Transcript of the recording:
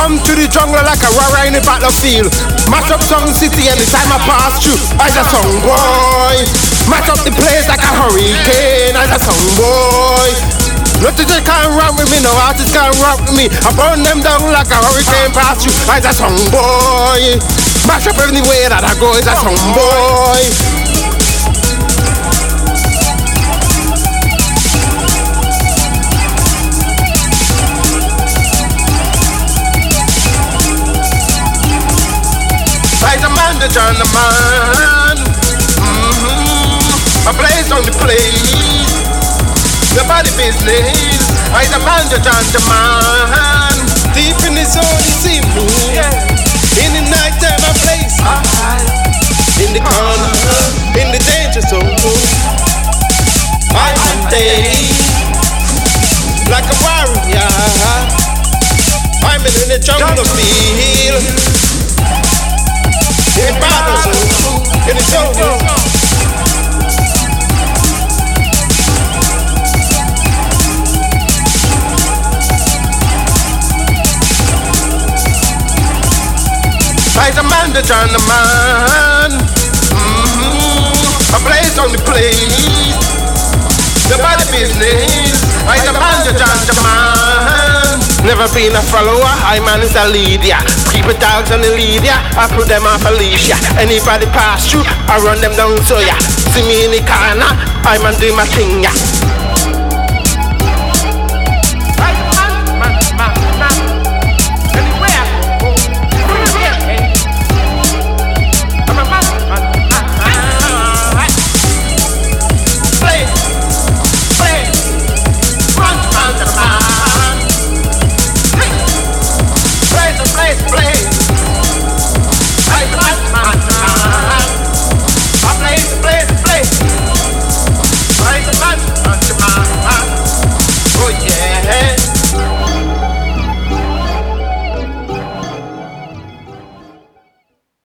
come to the jungle like a warrior in the battlefield. Mash up some city anytime I pass through. I a song boy. Mash up the place like a hurricane. I a song boy. Nothing they can't run with me, no artist can't rock with me. I burn them down like a hurricane pass through. I a song boy. Mash up anywhere that I go. Is a song boy. Like the man that John the man. A place on the place. Nobody business. Like the man that John the man. Deep in the zone, it's simple. In the night time, I place. In the corner, in the danger zone. I am day. Like a warrior. I'm in the jungle field. In the battle zone, in the jungle. Like the man that John the man. A place on the place. Nobody business. Like the man that John the man. Never been a follower, I man is a leader. Keep the dogs on the lead, yeah. I put them off a leash, yeah. Anybody pass through, I run them down, so yeah. See me in the corner, I man do my thing, yeah.